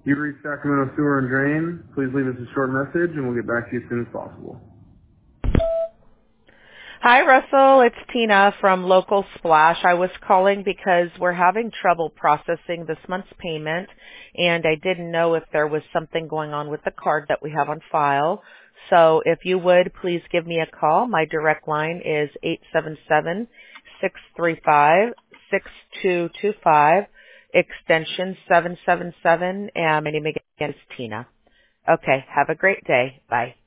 You reached Sacramento Sewer and Drain. Please leave us a short message and we'll get back to you as soon as possible. Hi, Russell. It's Tina from Local Splash. I was calling because we're having trouble processing this month's payment, and I didn't know if there was something going on with the card that we have on file. So if you would, please give me a call. My direct line is 877-635-6225, extension 777, and my name again is Tina. Okay, have a great day. Bye.